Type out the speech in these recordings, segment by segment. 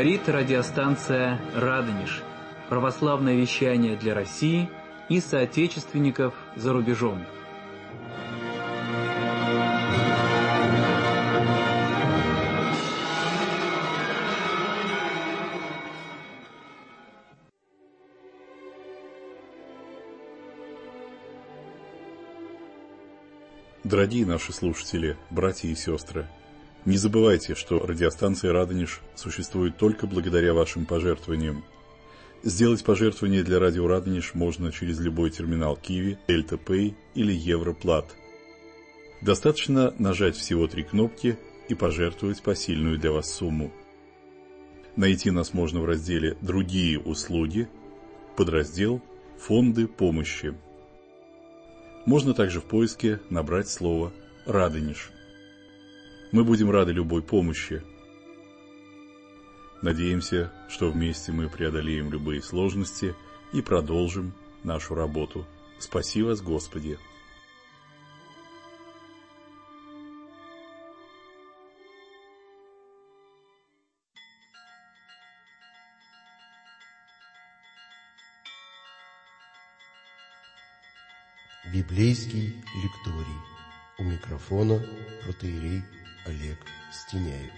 Говорит радиостанция «Радонеж». Православное вещание для России и соотечественников за рубежом. Дорогие наши слушатели, братья и сестры, не забывайте, что радиостанция «Радонеж» существует только благодаря вашим пожертвованиям. Сделать пожертвование для радио «Радонеж» можно через любой терминал Киви, Delta Pay или Европлат. Достаточно нажать всего 3 кнопки и пожертвовать посильную для вас сумму. Найти нас можно в разделе «Другие услуги», подраздел «Фонды помощи». Можно также в поиске набрать слово «Радонеж». Мы будем рады любой помощи. Надеемся, что вместе мы преодолеем любые сложности и продолжим нашу работу. Спаси вас, Господи! Библейский лекторий. У микрофона протоиерей Олег Стеняев.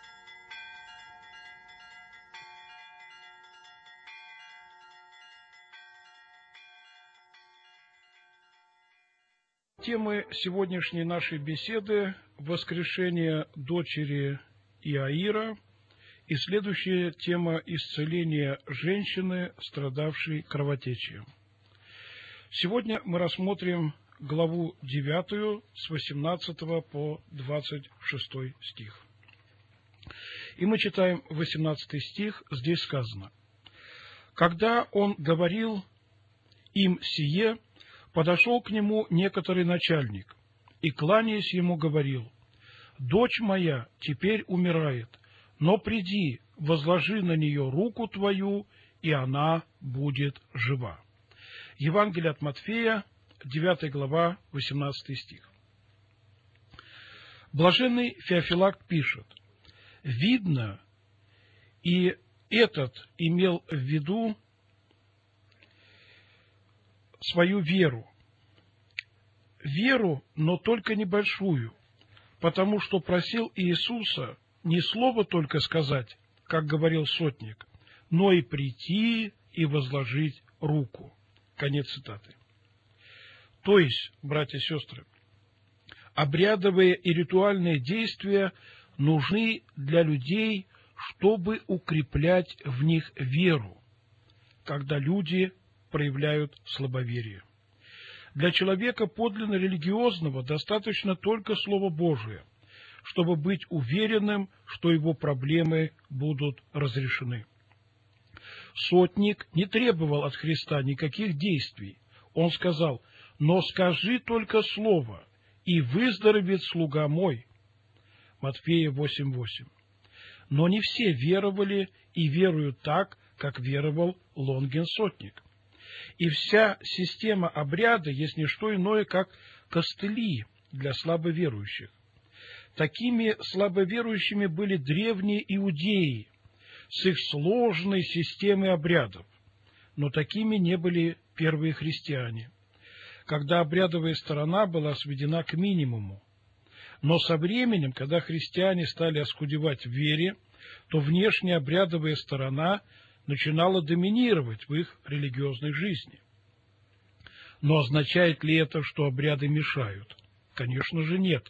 Темы сегодняшней нашей беседы – воскрешение дочери Иаира и следующая тема – исцеление женщины, страдавшей кровотечением. Сегодня мы рассмотрим главу 9 с 18 по 26 стих. И мы читаем 18 стих, здесь сказано: «Когда он говорил им сие, подошел к нему некоторый начальник, и, кланяясь ему, говорил: дочь моя теперь умирает, но приди, возложи на нее руку твою, и она будет жива». Евангелие от Матфея, 9 глава, 18 стих. Блаженный Феофилакт пишет: «Видно, и этот имел в виду свою веру, но только небольшую, потому что просил Иисуса не слово только сказать, как говорил сотник, но и прийти и возложить руку». Конец цитаты. То есть, братья и сестры, обрядовые и ритуальные действия нужны для людей, чтобы укреплять в них веру, когда люди проявляют слабоверие. Для человека подлинно религиозного достаточно только Слово Божие, чтобы быть уверенным, что его проблемы будут разрешены. Сотник не требовал от Христа никаких действий. Он сказал: «Но скажи только слово, и выздоровеет слуга мой». Матфея 8:8. Но не все веровали и веруют так, как веровал Лонгин-сотник. И вся система обряда есть не что иное, как костыли для слабоверующих. Такими слабоверующими были древние иудеи с их сложной системой обрядов, но такими не были первые христиане, когда обрядовая сторона была сведена к минимуму. Но со временем, когда христиане стали оскудевать в вере, то внешняя обрядовая сторона начинала доминировать в их религиозной жизни. Но означает ли это, что обряды мешают? Конечно же, нет.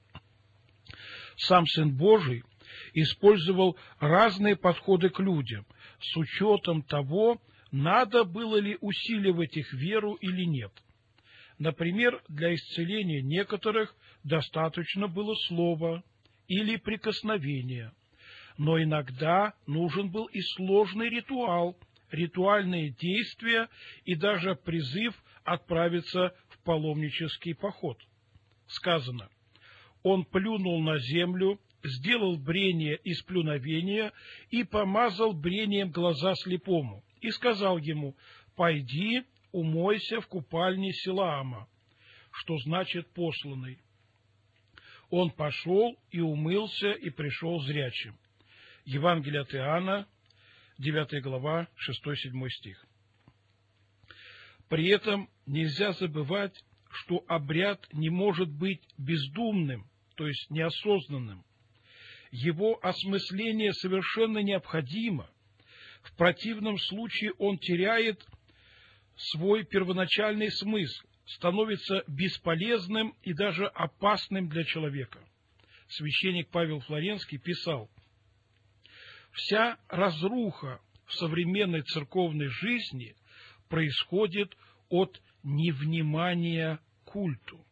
Сам Сын Божий использовал разные подходы к людям, с учетом того, надо было ли усиливать их веру или нет. Например, для исцеления некоторых достаточно было слова или прикосновения, но иногда нужен был и сложный ритуал, ритуальные действия и даже призыв отправиться в паломнический поход. Сказано: «Он плюнул на землю, сделал брение из плюновения и помазал брением глаза слепому, и сказал ему: пойди, умойся в купальне Силаама», что значит «посланный». Он пошел и умылся, и пришел зрячим. Евангелие от Иоанна, 9 глава, 6-7 стих. При этом нельзя забывать, что обряд не может быть бездумным, то есть неосознанным. Его осмысление совершенно необходимо. В противном случае он теряет свой первоначальный смысл, становится бесполезным и даже опасным для человека. Священник Павел Флоренский писал: «Вся разруха в современной церковной жизни происходит от невнимания к культу».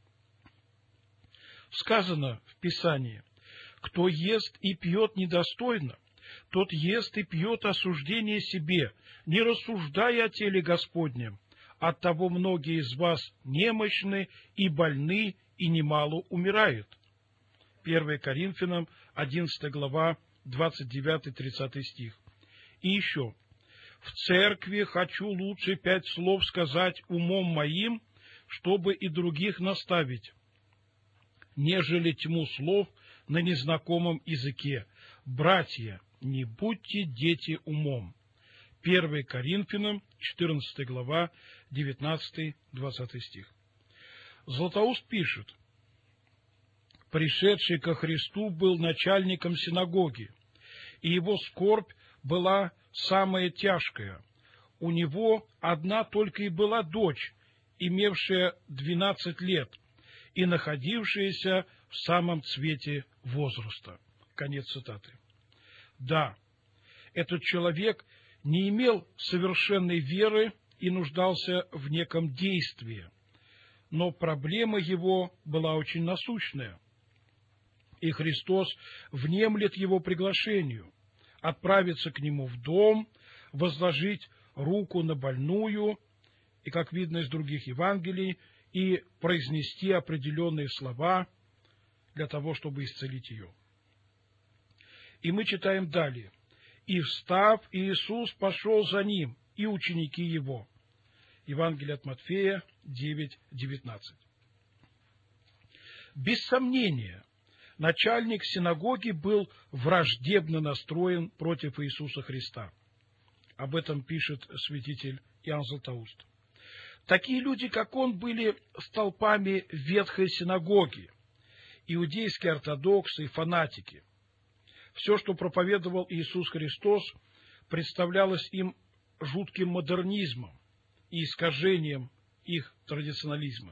Сказано в Писании: «Кто ест и пьет недостойно, тот ест и пьет осуждение себе, не рассуждая о теле Господнем. Оттого многие из вас немощны и больны, и немало умирают». 1 Коринфянам, 11 глава, 29-30 стих. И еще: «В церкви хочу лучше 5 слов сказать умом моим, чтобы и других наставить, нежели тьму слов на незнакомом языке. Братья, не будьте дети умом». 1 Коринфянам, 14 глава, 19-20 стих. Златоуст пишет: «Пришедший ко Христу был начальником синагоги, и его скорбь была самая тяжкая. У него одна только и была дочь, имевшая 12 лет и находившаяся в самом цвете возраста». Конец цитаты. Да, этот человек не имел совершенной веры и нуждался в неком действии, но проблема его была очень насущная, и Христос внемлет его приглашению отправиться к нему в дом, возложить руку на больную, и, как видно из других Евангелий, и произнести определенные слова для того, чтобы исцелить ее. И мы читаем далее: «И встав, Иисус пошел за ним, и ученики его». Евангелие от Матфея 9:19. Без сомнения, начальник синагоги был враждебно настроен против Иисуса Христа. Об этом пишет святитель Иоанн Златоуст. Такие люди, как он, были столпами ветхой синагоги, иудейские ортодоксы и фанатики. Все, что проповедовал Иисус Христос, представлялось им жутким модернизмом и искажением их традиционализма.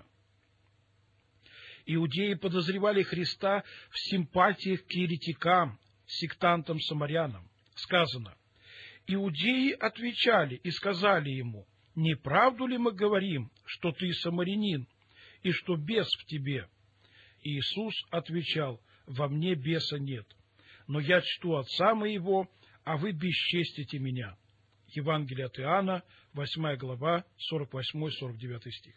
Иудеи подозревали Христа в симпатиях к еретикам, сектантам-самарянам. Сказано: «Иудеи отвечали и сказали ему: не правду ли мы говорим, что ты самарянин, и что бес в тебе?» Иисус отвечал: «Во мне беса нет, но я чту Отца моего, а вы бесчестите меня». Евангелие от Иоанна, 8 глава, 48-49 стих.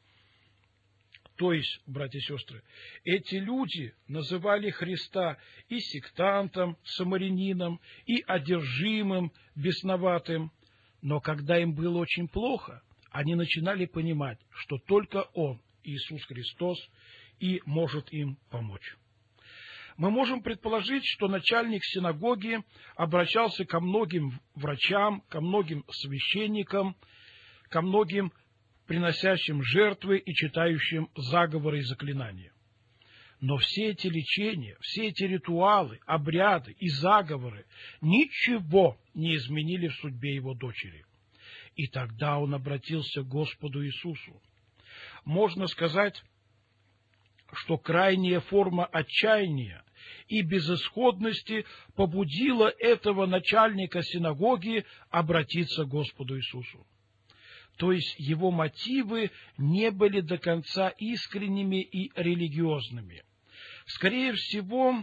То есть, братья и сестры, эти люди называли Христа и сектантом, самарянином, и одержимым, бесноватым, но когда им было очень плохо, они начинали понимать, что только Он, Иисус Христос, и может им помочь. Мы можем предположить, что начальник синагоги обращался ко многим врачам, ко многим священникам, ко многим приносящим жертвы и читающим заговоры и заклинания. Но все эти лечения, все эти ритуалы, обряды и заговоры ничего не изменили в судьбе его дочери. И тогда он обратился к Господу Иисусу. Можно сказать, что крайняя форма отчаяния и безысходности побудила этого начальника синагоги обратиться к Господу Иисусу. То есть его мотивы не были до конца искренними и религиозными. Скорее всего,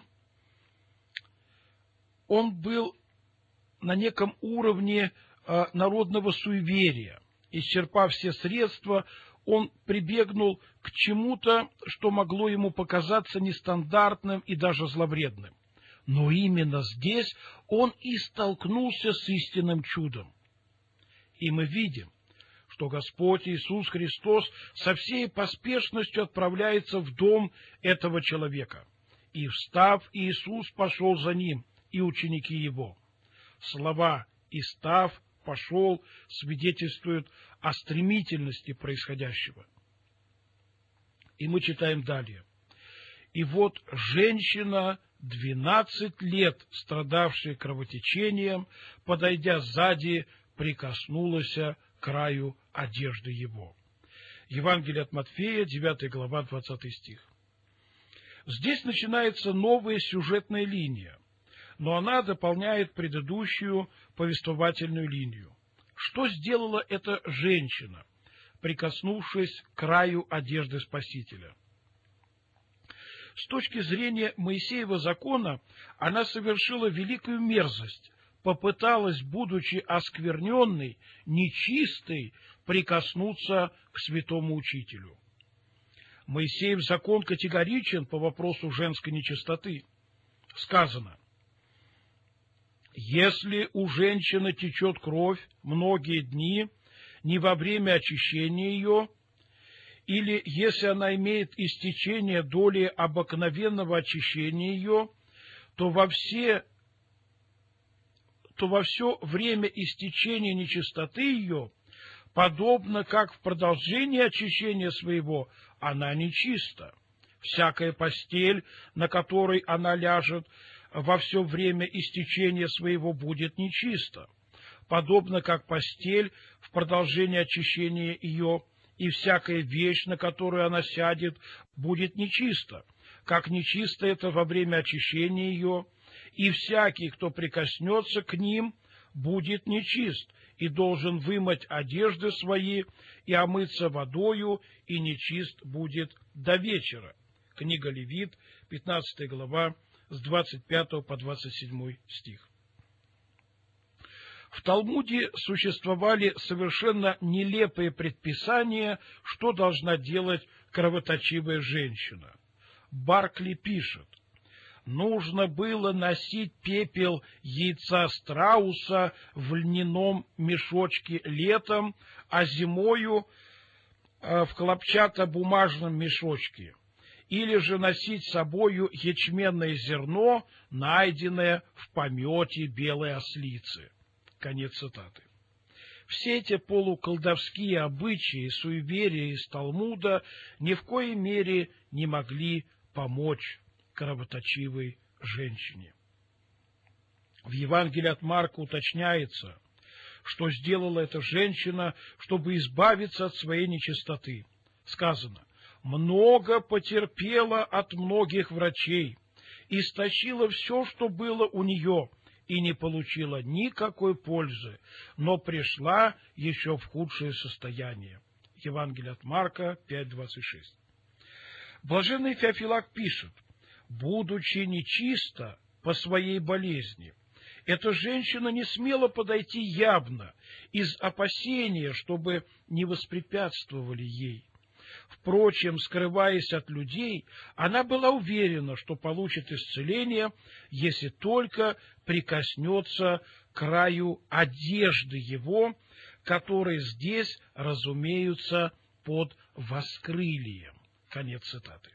он был на неком уровне народного суеверия. Исчерпав все средства, он прибегнул к чему-то, что могло ему показаться нестандартным и даже зловредным. Но именно здесь он и столкнулся с истинным чудом. И мы видим, что Господь Иисус Христос со всей поспешностью отправляется в дом этого человека. «И встав, Иисус пошел за ним, и ученики его. Слова «и став», «пошел» свидетельствуют о стремительности происходящего. И мы читаем далее. «И вот женщина, 12 лет страдавшая кровотечением, подойдя сзади, прикоснулась к краю одежды его». Евангелие от Матфея, 9 глава, 20 стих. Здесь начинается новая сюжетная линия, но она дополняет предыдущую повествовательную линию. Что сделала эта женщина, прикоснувшись к краю одежды Спасителя? С точки зрения Моисеева закона, она совершила великую мерзость, попыталась, будучи оскверненной, нечистой, прикоснуться к святому учителю. Моисеев закон категоричен по вопросу женской нечистоты. Сказано: «Если у женщины течет кровь многие дни, не во время очищения ее, или если она имеет истечение доли обыкновенного очищения ее, то во все время истечения нечистоты ее, подобно как в продолжении очищения своего, она нечиста. Всякая постель, на которой она ляжет, во все время истечения своего будет нечиста, подобно как постель в продолжении очищения ее, и всякая вещь, на которую она сядет, будет нечиста, как нечисто это во время очищения ее, и всякий, кто прикоснется к ним, будет нечист, и должен вымыть одежды свои, и омыться водою, и нечист будет до вечера». Книга Левит, 15 глава, с 25 по 27 стих. В Талмуде существовали совершенно нелепые предписания, что должна делать кровоточивая женщина. Баркли пишет: нужно было носить пепел яйца страуса в льняном мешочке летом, а зимою в хлопчатобумажном мешочке, или же носить с собою ячменное зерно, найденное в помете белой ослицы. Конец цитаты. Все эти полуколдовские обычаи, суеверия из Талмуда ни в коей мере не могли помочь кровоточивой женщине. В Евангелии от Марка уточняется, что сделала эта женщина, чтобы избавиться от своей нечистоты. Сказано: много потерпела от многих врачей, истощила все, что было у нее, и не получила никакой пользы, но пришла еще в худшее состояние. Евангелие от Марка 5:26. Блаженный Феофилак пишет: будучи нечиста по своей болезни, эта женщина не смела подойти явно из опасения, чтобы не воспрепятствовали ей. Впрочем, скрываясь от людей, она была уверена, что получит исцеление, если только прикоснется к краю одежды его, которые здесь разумеются под воскрылием. Конец цитаты.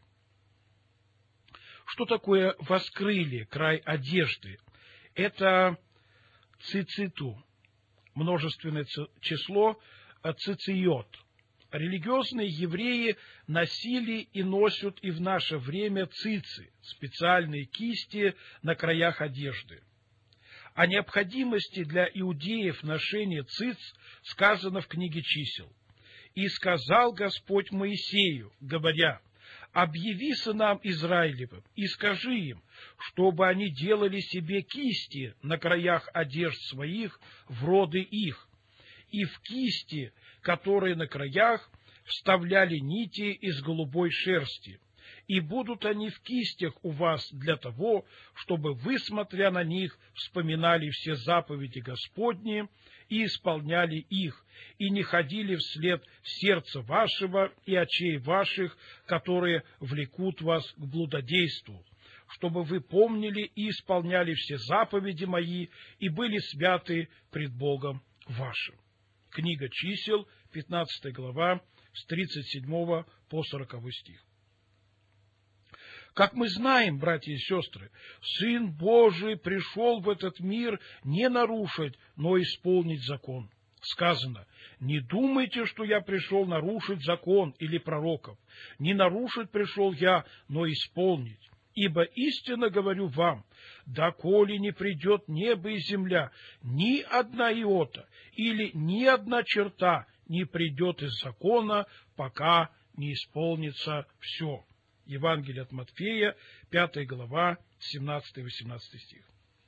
Что такое воскрылие, край одежды? Это цициту, множественное число цициот. Религиозные евреи носили и носят и в наше время цицы, специальные кисти на краях одежды. О необходимости для иудеев ношения циц сказано в книге Чисел. «И сказал Господь Моисею, говоря: объяви сынам Израилевым и скажи им, чтобы они делали себе кисти на краях одежд своих в роды их, и в кисти, которые на краях, вставляли нити из голубой шерсти, и будут они в кистях у вас для того, чтобы вы, смотря на них, вспоминали все заповеди Господни и исполняли их, и не ходили вслед сердца вашего и очей ваших, которые влекут вас к блудодейству, чтобы вы помнили и исполняли все заповеди мои и были святы пред Богом вашим». Книга Чисел, 15 глава, с 37 по 40 стих. Как мы знаем, братья и сестры, Сын Божий пришел в этот мир не нарушить, но исполнить закон. Сказано: «Не думайте, что я пришел нарушить закон или пророков. Не нарушить пришел я, но исполнить. Ибо истинно говорю вам, доколе не придет небо и земля, ни одна иота или ни одна черта не придет из закона, пока не исполнится все». Евангелие от Матфея, 5 глава, 17-18 стих.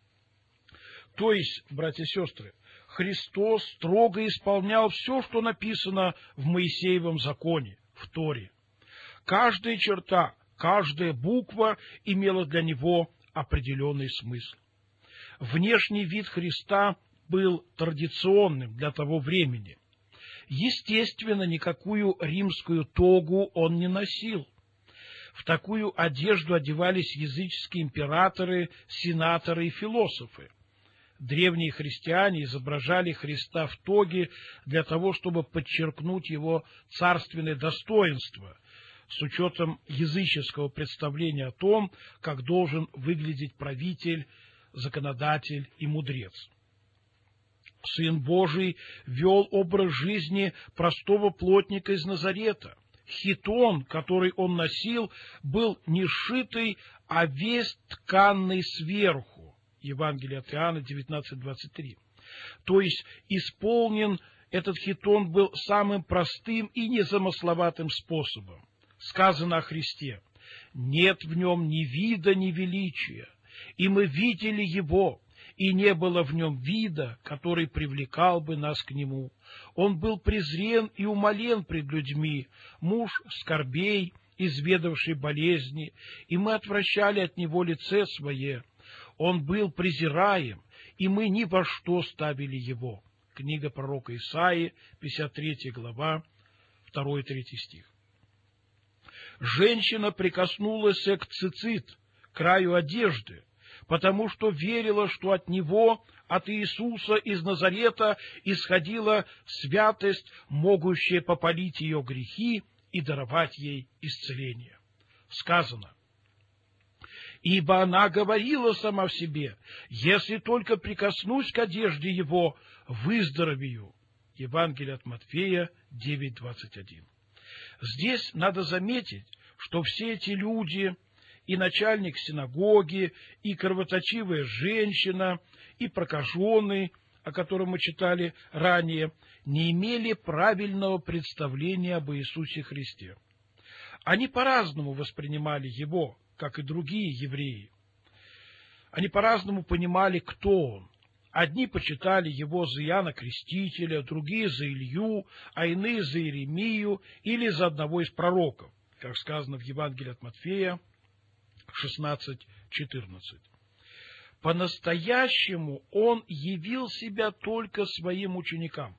То есть, братья и сестры, Христос строго исполнял все, что написано в Моисеевом законе, в Торе. Каждая черта, каждая буква имела для него определенный смысл. Внешний вид Христа был традиционным для того времени. Естественно, никакую римскую тогу он не носил. В такую одежду одевались языческие императоры, сенаторы и философы. Древние христиане изображали Христа в тоге для того, чтобы подчеркнуть его царственное достоинство, с учетом языческого представления о том, как должен выглядеть правитель, законодатель и мудрец. Сын Божий вел образ жизни простого плотника из Назарета. Хитон, который он носил, был не сшитый, а весь тканный сверху. Евангелие от Иоанна 19:23. То есть исполнен этот хитон был самым простым и незамысловатым способом. Сказано о Христе: «Нет в нем ни вида, ни величия, и мы видели его, и не было в нем вида, который привлекал бы нас к нему. Он был презрен и умолен пред людьми, муж скорбей, изведавший болезни, и мы отвращали от него лице свое. Он был презираем, и мы ни во что ставили его». Книга пророка Исаии, 53 глава, 2-3 стих. Женщина прикоснулась к цицит, краю одежды, потому что верила, что от него, от Иисуса из Назарета, исходила святость, могущая попалить ее грехи и даровать ей исцеление. Сказано: «Ибо она говорила сама в себе: если только прикоснусь к одежде его, выздоровею». Евангелие от Матфея 9:21. Здесь надо заметить, что все эти люди, и начальник синагоги, и кровоточивая женщина, и прокаженный, о котором мы читали ранее, не имели правильного представления об Иисусе Христе. Они по-разному воспринимали Его, как и другие евреи. Они по-разному понимали, кто Он. Одни почитали Его за Иоанна Крестителя, другие за Илью, а иные за Иеремию или за одного из пророков, как сказано в Евангелии от Матфея 16:14. По-настоящему Он явил себя только своим ученикам.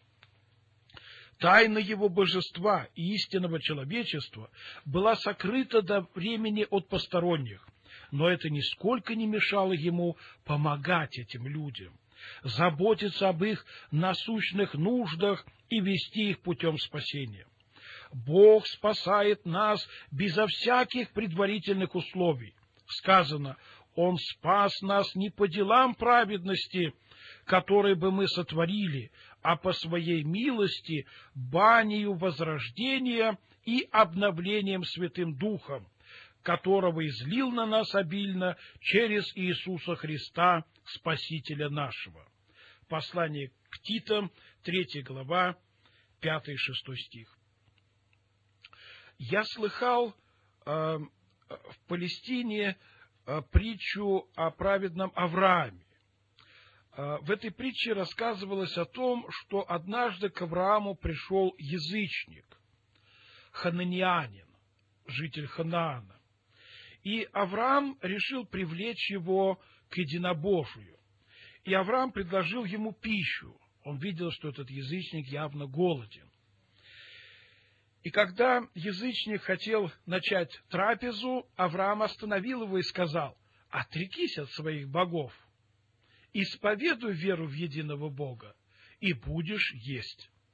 Тайна Его божества и истинного человечества была сокрыта до времени от посторонних, но это нисколько не мешало Ему помогать этим людям, заботиться об их насущных нуждах и вести их путем спасения. Бог спасает нас безо всяких предварительных условий. Сказано: Он спас нас не по делам праведности, которые бы мы сотворили, а по своей милости, банию возрождения и обновлением Святым Духом, которого излил на нас обильно через Иисуса Христа, Спасителя нашего. Послание к Титам, 3 глава, 5-6 стих. Я слыхал в Палестине притчу о праведном Аврааме. В этой притче рассказывалось о том, что однажды к Аврааму пришел язычник, хананеянин, житель Ханаана. И Авраам решил привлечь его к единобожию. И Авраам предложил ему пищу. Он видел, что этот язычник явно голоден. И когда язычник хотел начать трапезу, Авраам остановил его и сказал: «Отрекись от своих богов, исповедуй веру в единого Бога, и будешь есть».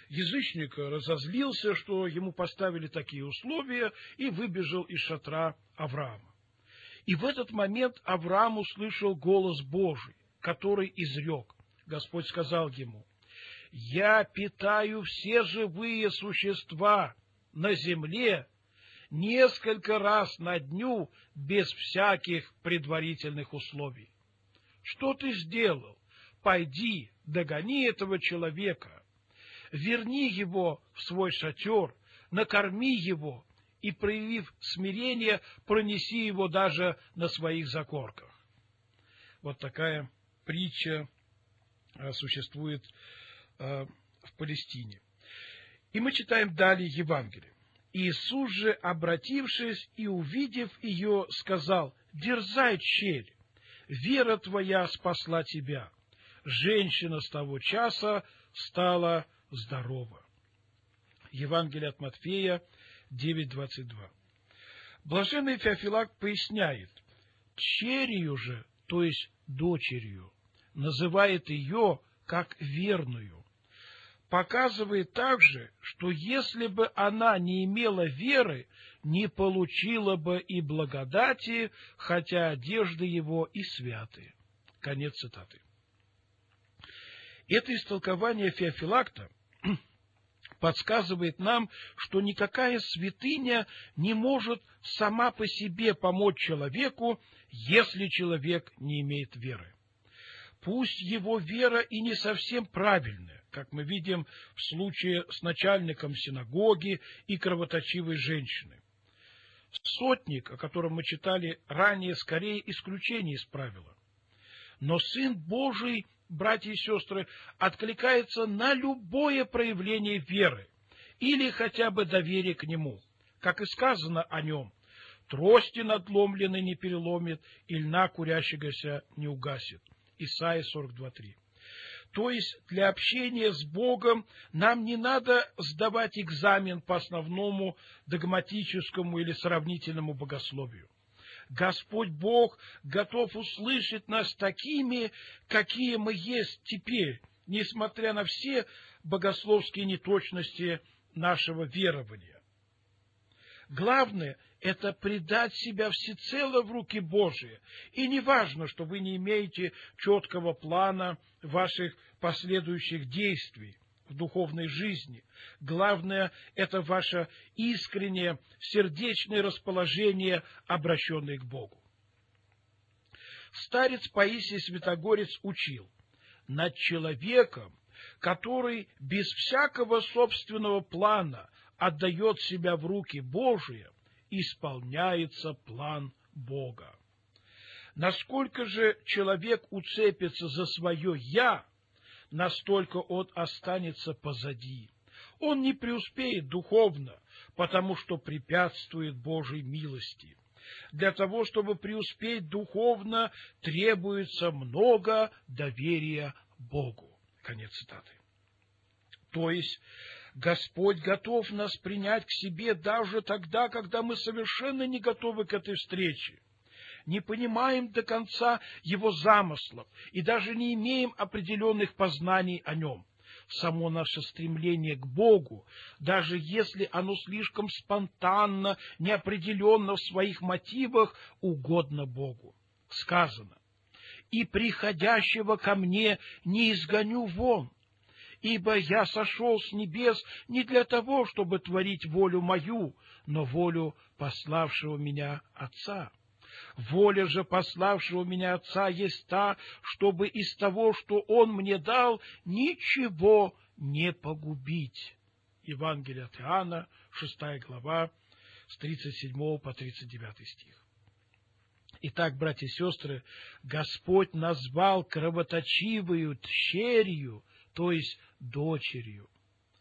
Язычник разозлился, что ему поставили такие условия, и выбежал из шатра Авраама. И в этот момент Авраам услышал голос Божий, который изрек. Господь сказал ему: «Я питаю все живые существа на земле несколько раз на дню без всяких предварительных условий. Что ты сделал? Пойди, догони этого человека, верни его в свой шатер, накорми его и, проявив смирение, пронеси его даже на своих закорках». Вот такая притча существует в Палестине. И мы читаем далее Евангелие. «Иисус же, обратившись и увидев ее, сказал: дерзай, черь, вера твоя спасла тебя. Женщина с того часа стала здорова». Евангелие от Матфея 9:22. Блаженный Феофилакт поясняет: черью же, то есть дочерью, называет ее как верную. Показывает также, что если бы она не имела веры, не получила бы и благодати, хотя одежды его и святы. Конец цитаты. Это истолкование Феофилакта подсказывает нам, что никакая святыня не может сама по себе помочь человеку, если человек не имеет веры. Пусть его вера и не совсем правильная, как мы видим в случае с начальником синагоги и кровоточивой женщиной. Сотник, о котором мы читали ранее, скорее исключение из правила. Но Сын Божий, братья и сестры, откликается на любое проявление веры или хотя бы доверие к Нему, как и сказано о Нем: «Трости надломленной не переломит, и льна курящегося не угасит». Исайя 42:3. То есть для общения с Богом нам не надо сдавать экзамен по основному догматическому или сравнительному богословию. Господь Бог готов услышать нас такими, какие мы есть теперь, несмотря на все богословские неточности нашего верования. Главное – это предать себя всецело в руки Божии. И не важно, что вы не имеете четкого плана ваших последующих действий в духовной жизни. Главное – это ваше искреннее, сердечное расположение, обращенное к Богу. Старец Паисий Святогорец учил: над человеком, который без всякого собственного плана отдает себя в руки Божии, исполняется план Бога. Насколько же человек уцепится за свое «я», настолько он останется позади. Он не преуспеет духовно, потому что препятствует Божьей милости. Для того, чтобы преуспеть духовно, требуется много доверия Богу. Конец цитаты. То есть Господь готов нас принять к себе даже тогда, когда мы совершенно не готовы к этой встрече, не понимаем до конца Его замыслов и даже не имеем определенных познаний о Нем. Само наше стремление к Богу, даже если оно слишком спонтанно, неопределенно в своих мотивах, угодно Богу. Сказано: «И приходящего ко мне не изгоню вон, ибо я сошел с небес не для того, чтобы творить волю мою, но волю пославшего меня Отца. Воля же пославшего меня Отца есть та, чтобы из того, что Он мне дал, ничего не погубить». Евангелие от Иоанна, 6 глава, с 37 по 39 стих. Итак, братья и сестры, Господь назвал кровоточивую тщерью, то есть дочерью.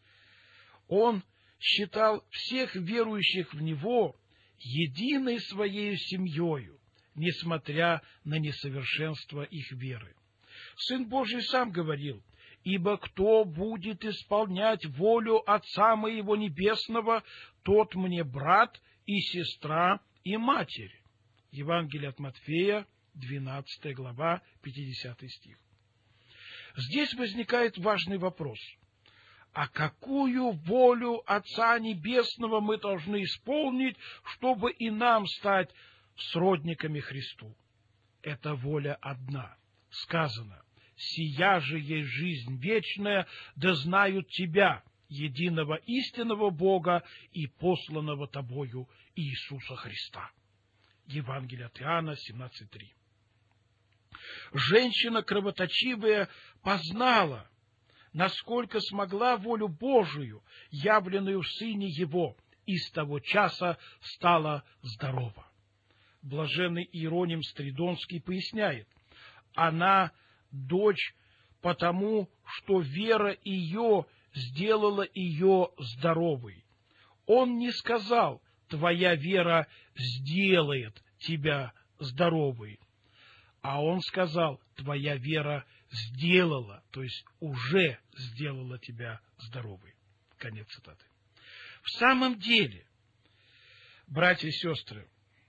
Он считал всех верующих в Него единой своей семьей, несмотря на несовершенство их веры. Сын Божий сам говорил: «Ибо кто будет исполнять волю Отца моего Небесного, тот мне брат и сестра и матерь». Евангелие от Матфея, 12 глава, 50 стих. Здесь возникает важный вопрос. А какую волю Отца Небесного мы должны исполнить, чтобы и нам стать сродниками Христу? Эта воля одна. Сказано: «Сия же есть жизнь вечная, да знают Тебя, единого истинного Бога и посланного Тобою Иисуса Христа». Евангелие от Иоанна 17:3. Женщина кровоточивая познала, насколько смогла, волю Божию, явленную в Сыне Его, и с того часа стала здорова. Блаженный Иероним Стридонский поясняет: она дочь потому, что вера ее сделала ее здоровой. Он не сказал: твоя вера сделает тебя здоровой, а он сказал: твоя вера сделала, то есть уже сделала тебя здоровой. Конец цитаты. В самом деле, братья и сестры,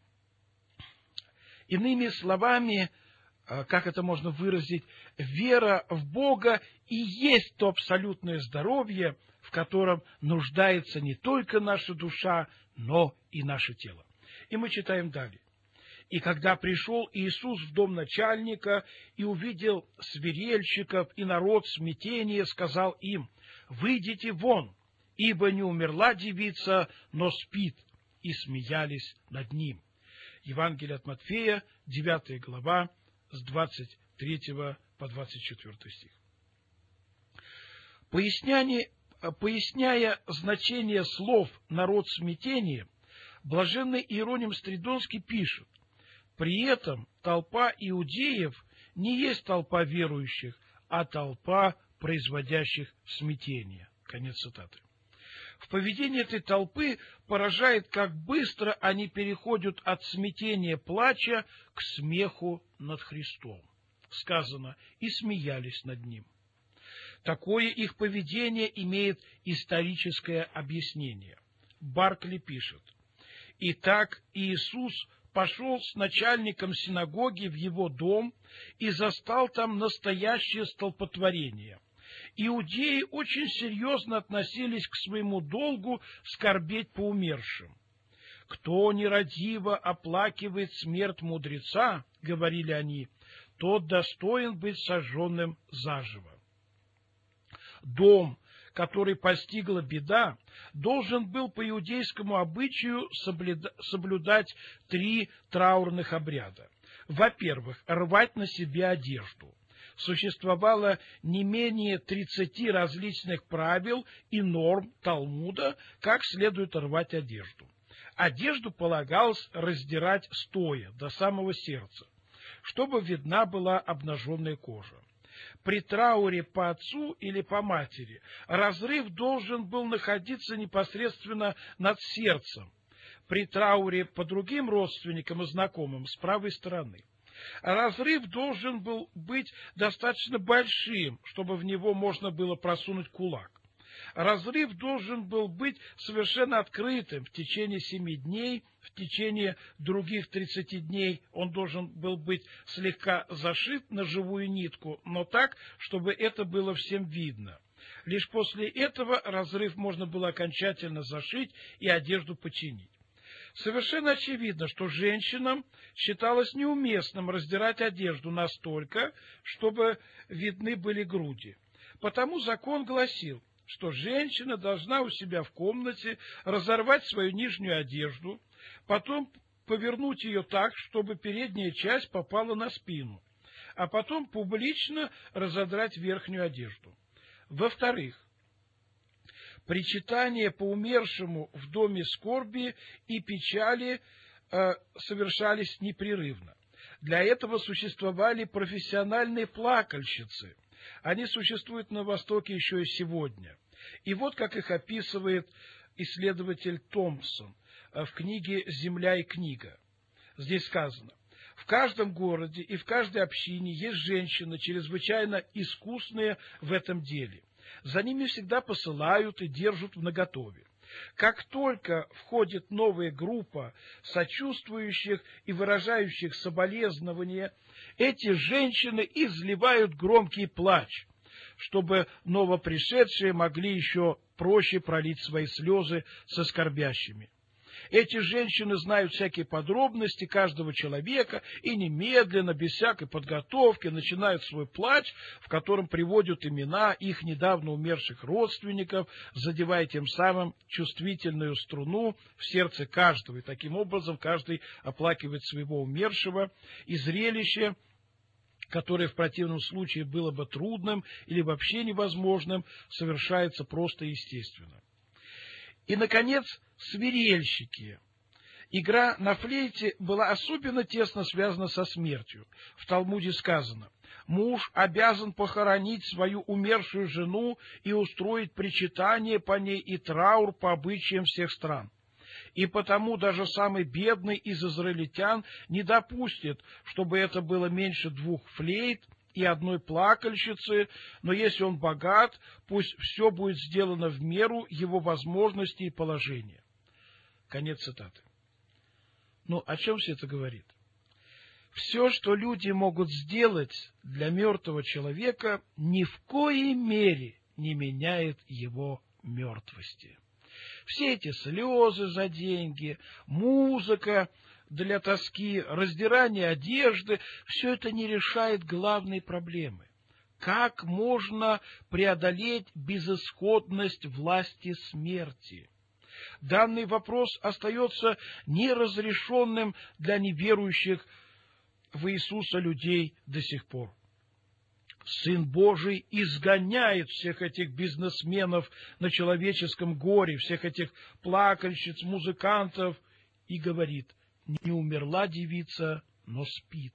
иными словами, как это можно выразить, вера в Бога и есть то абсолютное здоровье, в котором нуждается не только наша душа, но и наше тело. И мы читаем далее. «И когда пришел Иисус в дом начальника и увидел свирельщиков и народ в смятении, сказал им: выйдите вон, ибо не умерла девица, но спит. И смеялись над ним». Евангелие от Матфея, 9 глава, с 23 по 24 стих. Поясняя значение слов «народ в смятении», блаженный Иероним Стридонский пишет: при этом толпа иудеев не есть толпа верующих, а толпа, производящих смятение. Конец цитаты. В поведении этой толпы поражает, как быстро они переходят от смятения плача к смеху над Христом. Сказано: и смеялись над Ним. Такое их поведение имеет историческое объяснение. Баркли пишет: «Итак, Иисус пошел с начальником синагоги в его дом и застал там настоящее столпотворение. Иудеи очень серьезно относились к своему долгу скорбеть по умершим. «Кто нерадиво оплакивает смерть мудреца, — говорили они, — тот достоин быть сожженным заживо». Дом, который постигла беда, должен был по иудейскому обычаю соблюдать 3 траурных обряда. Во-первых, рвать на себе одежду. Существовало не менее 30 различных правил и норм Талмуда, как следует рвать одежду. Одежду полагалось раздирать стоя до самого сердца, чтобы видна была обнаженная кожа. При трауре по отцу или по матери разрыв должен был находиться непосредственно над сердцем, при трауре по другим родственникам и знакомым с правой стороны. Разрыв должен был быть достаточно большим, чтобы в него можно было просунуть кулак. Разрыв должен был быть совершенно открытым в течение 7 дней, в течение других 30 дней он должен был быть слегка зашит на живую нитку, но так, чтобы это было всем видно. Лишь после этого разрыв можно было окончательно зашить и одежду починить. Совершенно очевидно, что женщинам считалось неуместным раздирать одежду настолько, чтобы видны были груди. Потому закон гласил, что женщина должна у себя в комнате разорвать свою нижнюю одежду, потом повернуть ее так, чтобы передняя часть попала на спину, а потом публично разодрать верхнюю одежду. Во-вторых, причитания по умершему в доме скорби и печали совершались непрерывно. Для этого существовали профессиональные плакальщицы. Они существуют на Востоке еще и сегодня. И вот как их описывает исследователь Томпсон в книге «Земля и книга». Здесь сказано: в каждом городе и в каждой общине есть женщины, чрезвычайно искусные в этом деле. За ними всегда посылают и держат внаготове. Как только входит новая группа сочувствующих и выражающих соболезнования, эти женщины изливают громкий плач. чтобы новопришедшие могли еще проще пролить свои слезы со скорбящими. Эти женщины знают всякие подробности каждого человека и немедленно, без всякой подготовки, начинают свой плач, в котором приводят имена их недавно умерших родственников, задевая тем самым чувствительную струну в сердце каждого. И таким образом каждый оплакивает своего умершего, и зрелище, которое в противном случае было бы трудным или вообще невозможным, совершается просто естественно. И, наконец, свирельщики. Игра на флейте была особенно тесно связана со смертью. В Талмуде сказано: муж обязан похоронить свою умершую жену и устроить причитание по ней и траур по обычаям всех стран. И потому даже самый бедный из израильтян не допустит, чтобы это было меньше 2 флейт и 1 плакальщицы, но если он богат, пусть все будет сделано в меру его возможностей и положения. Конец цитаты. Ну, о чем все это говорит? Все, что люди могут сделать для мертвого человека, ни в коей мере не меняет его мертвости. Все эти слезы за деньги, музыка для тоски, раздирание одежды, все это не решает главной проблемы. Как можно преодолеть безысходность власти смерти? Данный вопрос остается неразрешенным для неверующих в Иисуса людей до сих пор. Сын Божий изгоняет всех этих бизнесменов на человеческом горе, всех этих плакальщиц, музыкантов, и говорит: не умерла девица, но спит.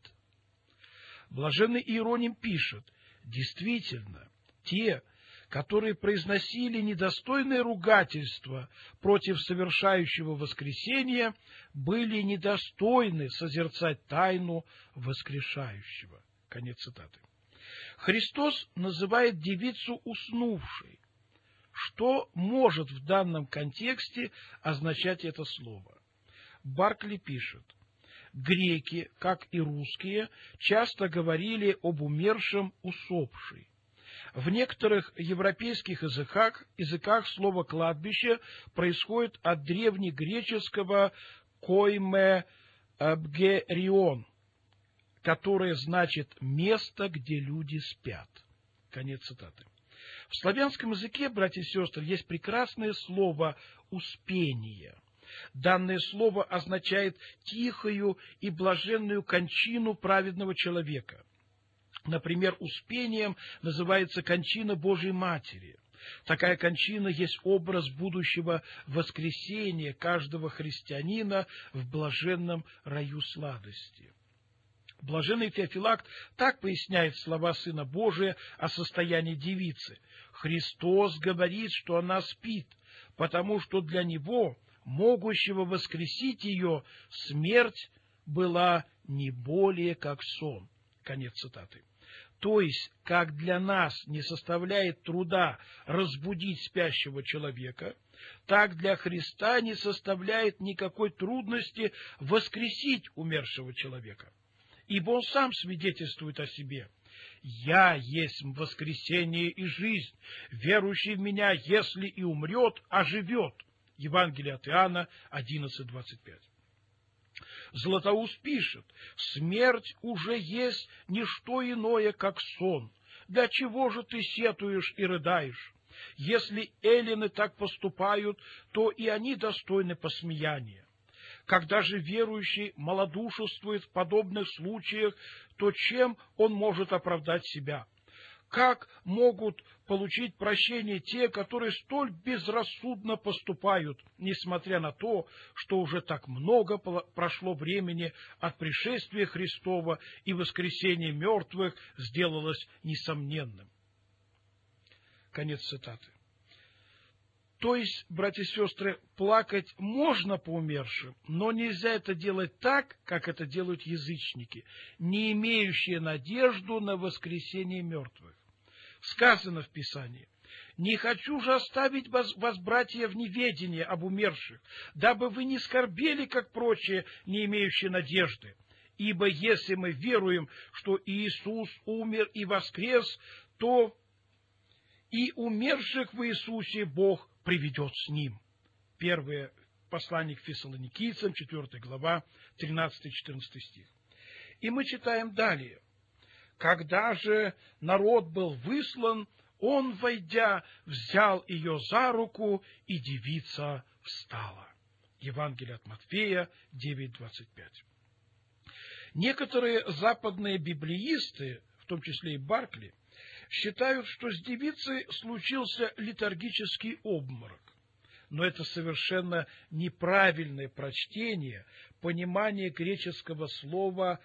Блаженный Иероним пишет: действительно, те, которые произносили недостойное ругательство против совершающего воскресения, были недостойны созерцать тайну воскрешающего. Конец цитаты. Христос называет девицу уснувшей. Что может в данном контексте означать это слово? Баркли пишет: греки, как и русские, часто говорили об умершем усопший. В некоторых европейских языках слово «кладбище» происходит от древнегреческого «койме бгерион», которое значит «место, где люди спят». Конец цитаты. В славянском языке, братья и сестры, есть прекрасное слово «успение». Данное слово означает тихую и блаженную кончину праведного человека. Например, успением называется кончина Божьей Матери. Такая кончина есть образ будущего воскресения каждого христианина в блаженном раю сладости. Блаженный Феофилакт так поясняет слова Сына Божия о состоянии девицы. Христос говорит, что она спит, потому что для Него, могущего воскресить ее, смерть была не более как сон. Конец цитаты. То есть, как для нас не составляет труда разбудить спящего человека, так для Христа не составляет никакой трудности воскресить умершего человека. Ибо Он сам свидетельствует о себе: «Я есть воскресение и жизнь, верующий в Меня, если и умрет, оживет». Евангелие от Иоанна 11:25. Златоуст пишет: «Смерть уже есть не что иное, как сон. Для чего же ты сетуешь и рыдаешь? Если эллины так поступают, то и они достойны посмеяния. Когда же верующий малодушествует в подобных случаях, то чем он может оправдать себя? Как могут получить прощение те, которые столь безрассудно поступают, несмотря на то, что уже так много прошло времени от пришествия Христова, и воскресение мертвых сделалось несомненным?» Конец цитаты. То есть, братья и сестры, плакать можно по умершим, но нельзя это делать так, как это делают язычники, не имеющие надежду на воскресение мертвых. Сказано в Писании: «Не хочу же оставить вас, братья, в неведении об умерших, дабы вы не скорбели, как прочие, не имеющие надежды. Ибо если мы веруем, что Иисус умер и воскрес, то и умерших в Иисусе Бог приведет с Ним. Первое послание к Фессалоникийцам, 4 глава, 13-14 стих. И мы читаем далее. Когда же народ был выслан, он, войдя, взял ее за руку, и девица встала. Евангелие от Матфея 9:25. Некоторые западные библеисты, в том числе и Баркли, считают, что с девицей случился литургический обморок. Но это совершенно неправильное прочтение, понимание греческого слова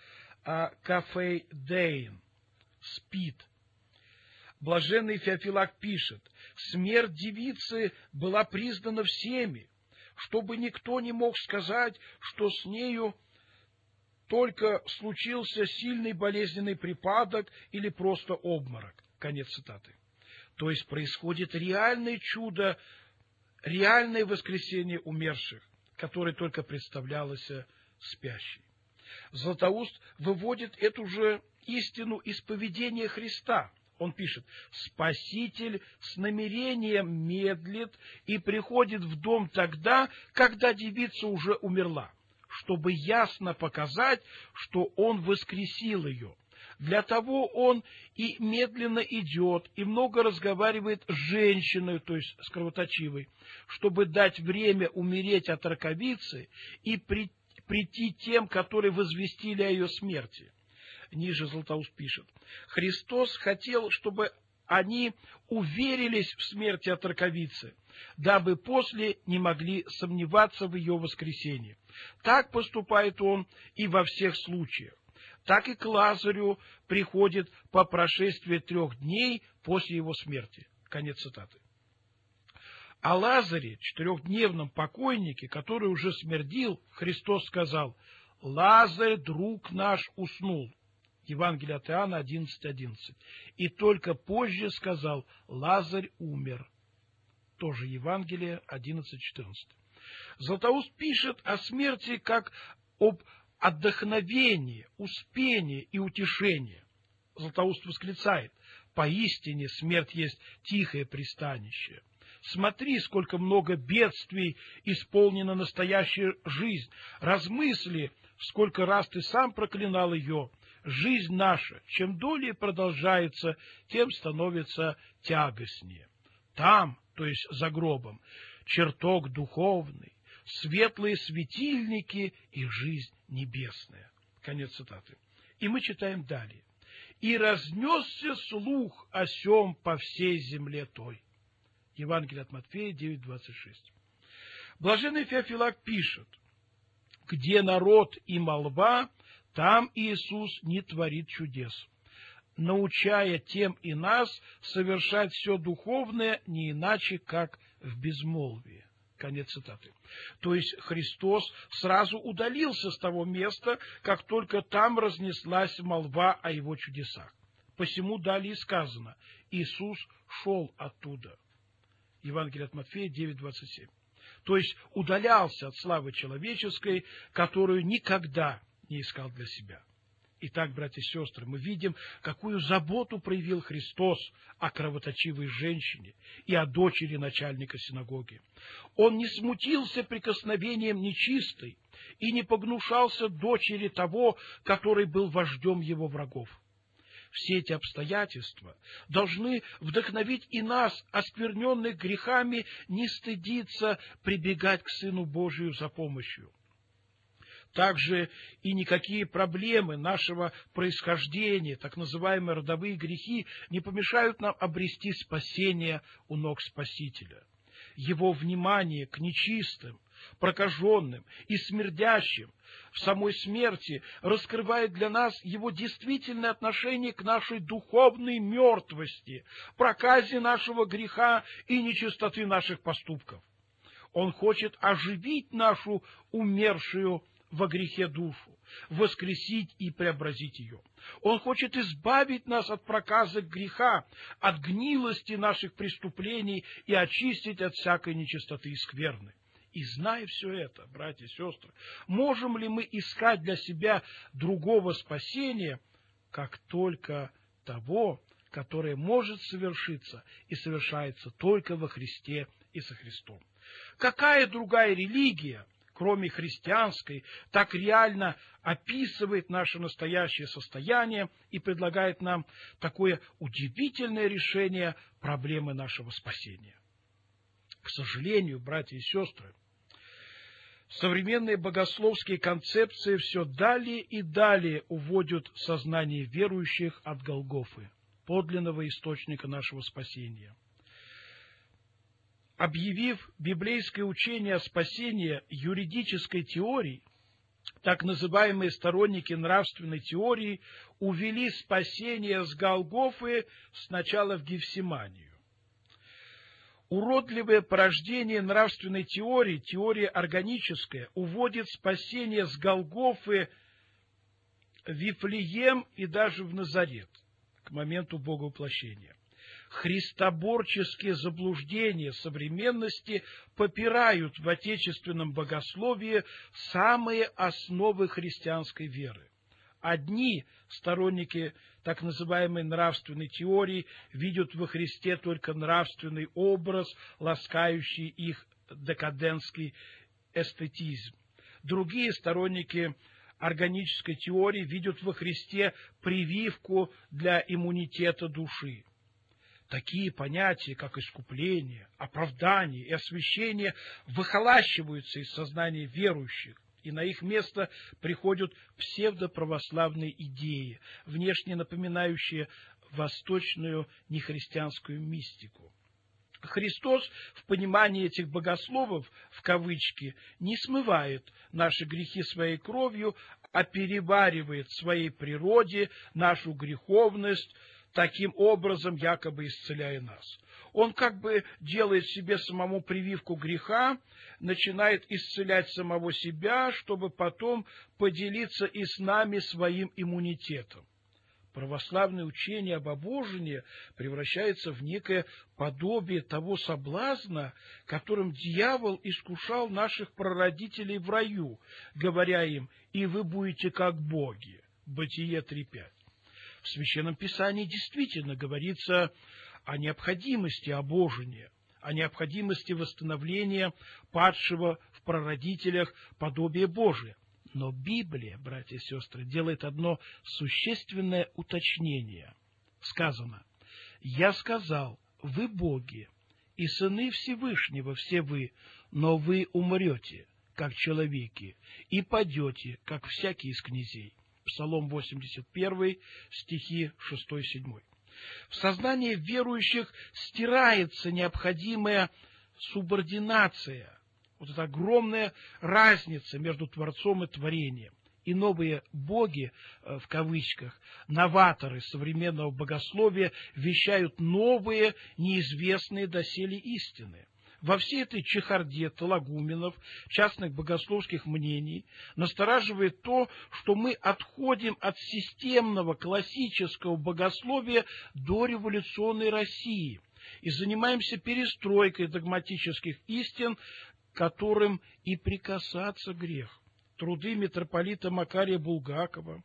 «кафейдейн» – «спит». Блаженный Феофилак пишет: «Смерть девицы была признана всеми, чтобы никто не мог сказать, что с нею только случился сильный болезненный припадок или просто обморок». Конец цитаты. То есть происходит реальное чудо, реальное воскресение умерших, которое только представлялось спящей. Златоуст выводит эту же истину из поведения Христа. Он пишет: «Спаситель с намерением медлит и приходит в дом тогда, когда девица уже умерла, чтобы ясно показать, что Он воскресил ее. Для того Он и медленно идет, и много разговаривает с женщиной, то есть с кровоточивой, чтобы дать время умереть от раковицы и прийти тем, которые возвестили о ее смерти». Ниже Златоуст пишет: «Христос хотел, чтобы они уверились в смерти от раковицы, дабы после не могли сомневаться в ее воскресении. Так поступает Он и во всех случаях. Так и к Лазарю приходит по прошествии 3 дней после его смерти». Конец цитаты. О Лазаре, 4-дневном покойнике, который уже смердил, Христос сказал: «Лазарь, друг наш, уснул». Евангелие от Иоанна 11:11. И только позже сказал: «Лазарь умер». Тоже Евангелие 11:14. Златоуст пишет о смерти как об отдохновении, успении и утешении. Златоуст восклицает: «Поистине смерть есть тихое пристанище. Смотри, сколько много бедствий исполнена настоящая жизнь. Размысли, сколько раз ты сам проклинал ее. Жизнь наша, чем долее продолжается, тем становится тягостнее. Там, то есть за гробом, чертог духовный, светлые светильники и жизнь небесная». Конец цитаты. И мы читаем далее. «И разнесся слух о сем по всей земле той». Евангелие от Матфея 9:26. Блаженный Феофилак пишет: «Где народ и молва, там Иисус не творит чудес, научая тем и нас совершать все духовное не иначе, как в безмолвии». Конец цитаты. То есть Христос сразу удалился с того места, как только там разнеслась молва о его чудесах. Посему далее сказано: Иисус шел оттуда. Евангелие от Матфея 9:27. То есть удалялся от славы человеческой, которую никогда не искал для себя. Итак, братья и сестры, мы видим, какую заботу проявил Христос о кровоточивой женщине и о дочери начальника синагоги. Он не смутился прикосновением нечистой и не погнушался дочери того, который был вождем его врагов. Все эти обстоятельства должны вдохновить и нас, оскверненных грехами, не стыдиться прибегать к Сыну Божию за помощью. Также и никакие проблемы нашего происхождения, так называемые родовые грехи, не помешают нам обрести спасение у ног Спасителя. Его внимание к нечистым, прокаженным и смердящим в самой смерти раскрывает для нас его действительное отношение к нашей духовной мертвости, проказе нашего греха и нечистоты наших поступков. Он хочет оживить нашу умершую во грехе душу, воскресить и преобразить ее. Он хочет избавить нас от проказы греха, от гнилости наших преступлений и очистить от всякой нечистоты и скверны. И зная все это, братья и сестры, можем ли мы искать для себя другого спасения, как только того, которое может совершиться и совершается только во Христе и со Христом. Какая другая религия, кроме христианской, так реально описывает наше настоящее состояние и предлагает нам такое удивительное решение проблемы нашего спасения? К сожалению, братья и сестры, современные богословские концепции все далее и далее уводят сознание верующих от Голгофы, подлинного источника нашего спасения. Объявив библейское учение о спасении юридической теорией, так называемые сторонники нравственной теории увели спасение с Голгофы сначала в Гефсиманию. Уродливое порождение нравственной теории, теория органическая, уводит спасение с Голгофы в Вифлеем и даже в Назарет к моменту боговоплощения. Христоборческие заблуждения современности попирают в отечественном богословии самые основы христианской веры. Одни сторонники так называемой нравственной теории видят во Христе только нравственный образ, ласкающий их декадентский эстетизм. Другие сторонники органической теории видят во Христе прививку для иммунитета души. Такие понятия, как искупление, оправдание и освящение, выхолащиваются из сознания верующих, и на их место приходят псевдоправославные идеи, внешне напоминающие восточную нехристианскую мистику. Христос в понимании этих богословов, в кавычки, не смывает наши грехи своей кровью, а переваривает в своей природе нашу греховность, таким образом якобы исцеляя нас. Он как бы делает себе самому прививку греха, начинает исцелять самого себя, чтобы потом поделиться и с нами своим иммунитетом. Православное учение об обожении превращается в некое подобие того соблазна, которым дьявол искушал наших прародителей в раю, говоря им: «И вы будете как боги». Бытие 3:5. В Священном Писании действительно говорится о необходимости обожения, о необходимости восстановления падшего в прародителях подобия Божия. Но Библия, братья и сестры, делает одно существенное уточнение. Сказано: «Я сказал, вы боги, и сыны Всевышнего все вы, но вы умрете, как человеки, и падете, как всякий из князей». Псалом 81, стихи 6-7. В сознании верующих стирается необходимая субординация, вот эта огромная разница между Творцом и творением. И новые боги, в кавычках, новаторы современного богословия, вещают новые, неизвестные доселе истины. Во всей этой чехарде тологуменов, частных богословских мнений, настораживает то, что мы отходим от системного классического богословия до революционной России и занимаемся перестройкой догматических истин, которым и прикасаться грех. Труды митрополита Макария Булгакова,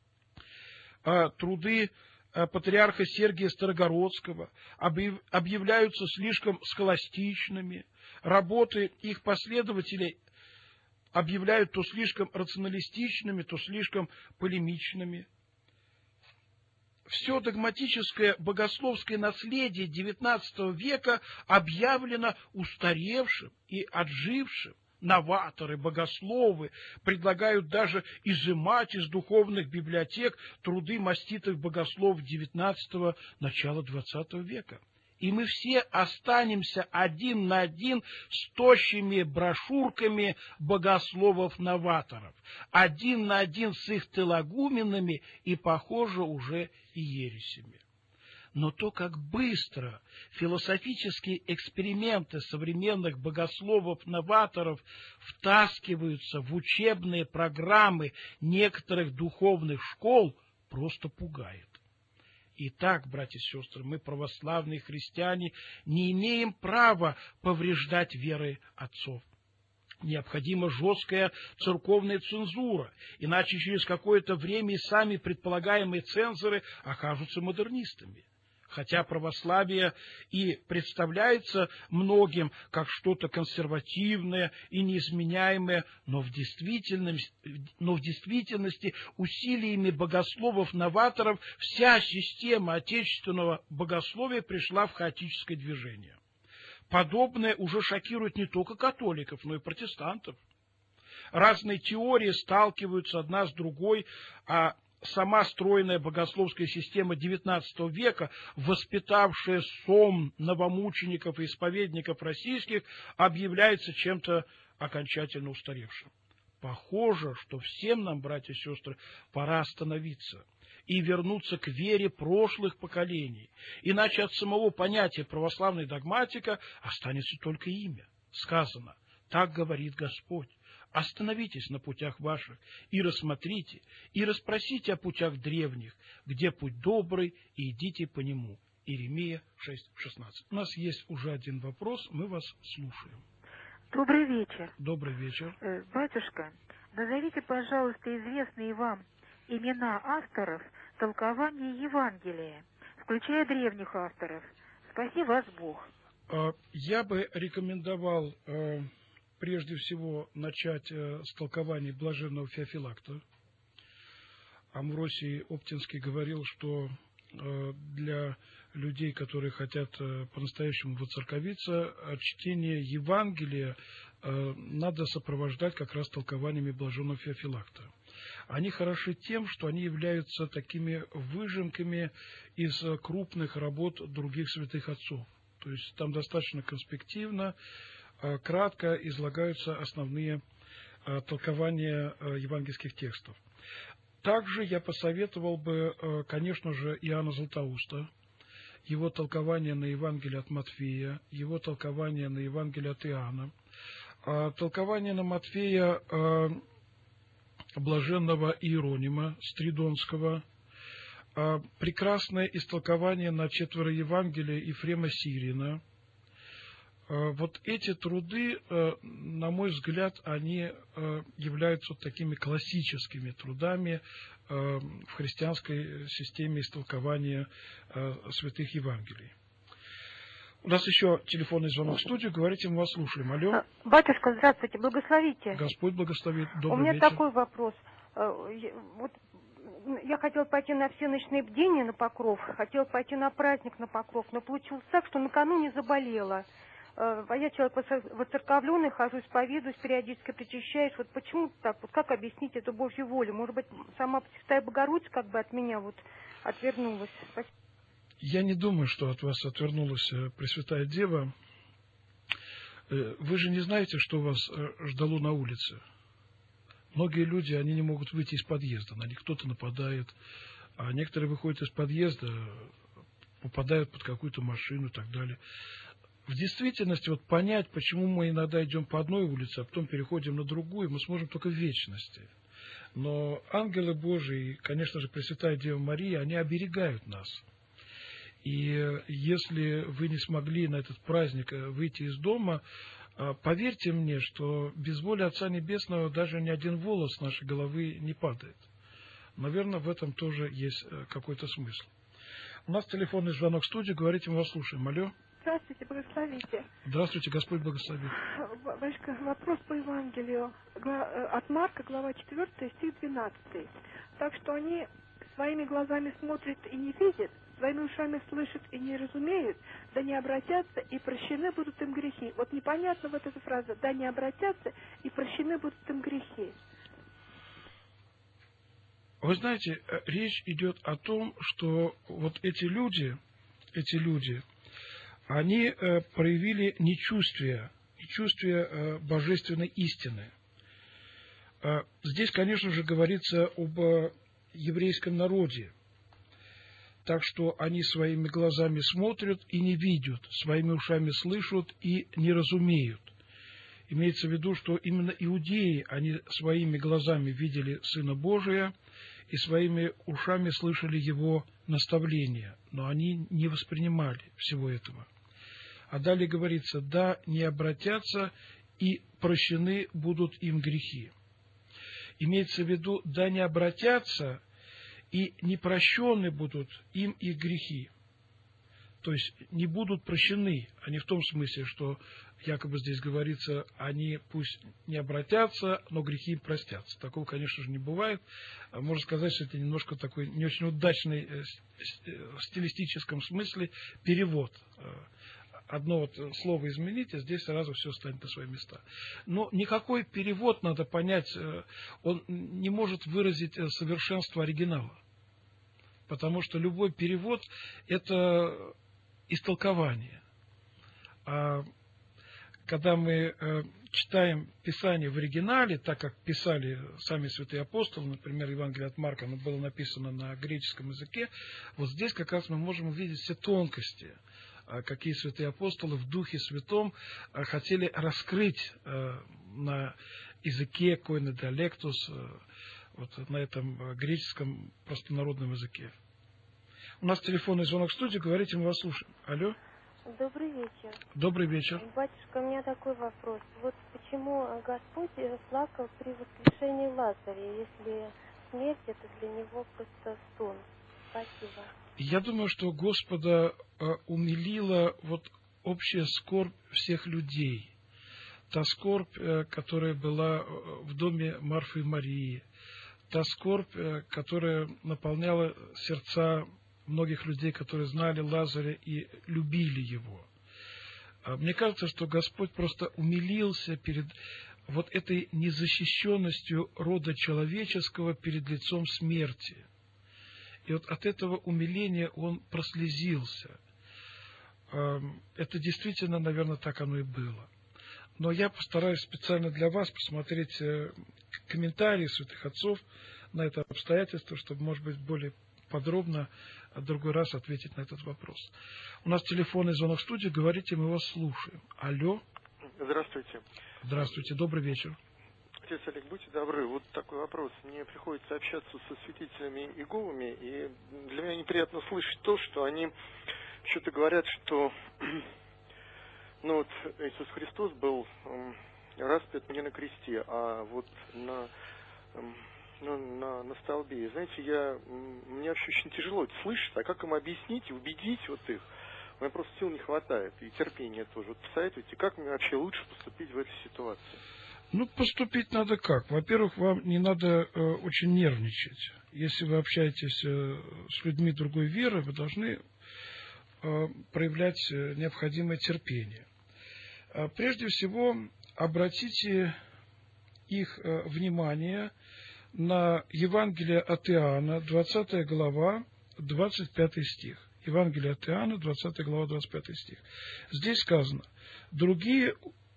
труды патриарха Сергия Старогородского объявляются слишком схоластичными, работы их последователей объявляют то слишком рационалистичными, то слишком полемичными. Все догматическое богословское наследие XIX века объявлено устаревшим и отжившим. Новаторы, богословы предлагают даже изымать из духовных библиотек труды маститых богословов XIX – начала XX века. И мы все останемся один на один с тощими брошюрками богословов-новаторов, один на один с их тологуменами и, похоже, уже и ересями. Но то, как быстро философические эксперименты современных богословов-новаторов втаскиваются в учебные программы некоторых духовных школ, просто пугает. Итак, братья и сестры, мы, православные христиане, не имеем права повреждать веры отцов. Необходима жесткая церковная цензура, иначе через какое-то время и сами предполагаемые цензоры окажутся модернистами. Хотя православие и представляется многим как что-то консервативное и неизменяемое, но в действительности усилиями богословов-новаторов вся система отечественного богословия пришла в хаотическое движение. Подобное уже шокирует не только католиков, но и протестантов. Разные теории сталкиваются одна с другой, а сама стройная богословская система XIX века, воспитавшая сом новомучеников и исповедников российских, объявляется чем-то окончательно устаревшим. Похоже, что всем нам, братья и сестры, пора остановиться и вернуться к вере прошлых поколений, иначе от самого понятия православной догматика останется только имя. Сказано: «Так говорит Господь». Остановитесь на путях ваших и рассмотрите, и расспросите о путях древних, где путь добрый, и идите по нему. Иеремия 6:16. У нас есть уже один вопрос, мы вас слушаем. Добрый вечер. Добрый вечер. Батюшка, назовите, пожалуйста, известные вам имена авторов толкования Евангелия, включая древних авторов. Спаси вас Бог. Я бы рекомендовал прежде всего начать с толкования блаженного Феофилакта. Амвросий Оптинский говорил, что для людей, которые хотят по-настоящему воцерковиться, чтение Евангелия надо сопровождать как раз толкованиями блаженного Феофилакта. Они хороши тем, что они являются такими выжимками из крупных работ других святых отцов. То есть там достаточно конспективно, кратко излагаются основные толкования евангельских текстов. Также я посоветовал бы, конечно же, Иоанна Златоуста, его толкование на Евангелие от Матфея, его толкование на Евангелие от Иоанна, толкование на Матфея блаженного Иеронима Стридонского, прекрасное истолкование на четверо Евангелия Ефрема Сирина. Вот эти труды, на мой взгляд, они являются такими классическими трудами в христианской системе истолкования святых Евангелий. У нас еще телефонный звонок в студию. Говорите, мы вас слушаем. Алло. Батюшка, здравствуйте, благословите. Господь благословит. Добрый вечер. У меня такой вопрос. Вот я хотела пойти на всеночные бдения на Покров, хотела пойти на праздник на Покров, но получилось так, что накануне заболела. А я человек воцерковленный, хожу, исповедуюсь, периодически причащаюсь. Вот почему так? Вот как объяснить эту Божью волю? Может быть, сама Пресвятая Богородица как бы от меня вот отвернулась? Спасибо. Я не думаю, что от вас отвернулась Пресвятая Дева. Вы же не знаете, что вас ждало на улице. Многие люди, они не могут выйти из подъезда, на них кто-то нападает, а некоторые выходят из подъезда, попадают под какую-то машину и так далее. В действительности, вот понять, почему мы иногда идем по одной улице, а потом переходим на другую, мы сможем только в вечности. Но ангелы Божии, конечно же, Пресвятая Дева Мария, они оберегают нас. И если вы не смогли на этот праздник выйти из дома, поверьте мне, что без воли Отца Небесного даже ни один волос с нашей головы не падает. Наверное, в этом тоже есть какой-то смысл. У нас телефонный звонок в студию, говорите, мы вас слушаем. Алло. Здравствуйте, благословите. Здравствуйте, Господь благословит. Батюшка, вопрос по Евангелию. От Марка, глава 4, стих 12. Так что они своими глазами смотрят и не видят, своими ушами слышат и не разумеют, да не обратятся, и прощены будут им грехи. Вот непонятно вот эта фраза, да не обратятся, и прощены будут им грехи. Вы знаете, речь идет о том, что вот эти люди, они проявили нечувствие божественной истины. Здесь, конечно же, говорится об еврейском народе. Так что они своими глазами смотрят и не видят, своими ушами слышат и не разумеют. Имеется в виду, что именно иудеи, они своими глазами видели Сына Божия и своими ушами слышали Его наставления, но они не воспринимали всего этого. А далее говорится, да не обратятся, и прощены будут им грехи. Имеется в виду, да не обратятся, и не прощены будут им их грехи. то есть не будут прощены, а не в том смысле, что якобы здесь говорится, они пусть не обратятся, но грехи им простятся. Такого, конечно же, не бывает. Можно сказать, что это немножко такой не очень удачный в стилистическом смысле перевод. Одно вот слово изменить, а здесь сразу все станет на свои места. Но никакой перевод, надо понять, он не может выразить совершенство оригинала. Потому что любой перевод – это истолкование. А когда мы читаем Писание в оригинале, так как писали сами святые апостолы, например, Евангелие от Марка, оно было написано на греческом языке, вот здесь как раз мы можем увидеть все тонкости, какие святые апостолы в Духе Святом хотели раскрыть на языке койне диалектус, вот на этом греческом простонародном языке. У нас телефонный звонок в студии, говорите, мы вас слушаем. Алло? Добрый вечер. Добрый вечер. Батюшка, у меня такой вопрос. Вот почему Господь плакал при воскрешении Лазаря, если смерть это для него просто сон? Спасибо. Я думаю, что Господа умилила вот общая скорбь всех людей. Та скорбь, которая была в доме Марфы и Марии, та скорбь, которая наполняла сердца многих людей, которые знали Лазаря и любили его. Мне кажется, что Господь просто умилился перед вот этой незащищенностью рода человеческого перед лицом смерти. И вот от этого умиления он прослезился. Это действительно, наверное, так оно и было. Но я постараюсь специально для вас посмотреть комментарии святых отцов на это обстоятельство, чтобы, может быть, более подробно в другой раз ответить на этот вопрос. У нас телефонный звонок в студии, говорите, мы вас слушаем. Алло. Здравствуйте. Здравствуйте, добрый вечер. Отец Олег, будьте добры, вот такой вопрос. Мне приходится общаться со свидетелями Иеговыми, и для меня неприятно слышать то, что они что-то говорят, что ну вот Иисус Христос был распят не на кресте, а вот на столбе. И, знаете, мне вообще очень тяжело это слышать, а как им объяснить и убедить вот их? У меня просто сил не хватает, и терпения тоже. Вот посоветуйте, как мне вообще лучше поступить в этой ситуации? Ну, поступить надо как? Во-первых, вам не надо очень нервничать. Если вы общаетесь с людьми другой веры, вы должны проявлять необходимое терпение. Прежде всего, обратите их внимание на Евангелие от Иоанна, 20 глава, 25 стих. Евангелие от Иоанна, 20 глава, 25 стих. Здесь сказано: «Другие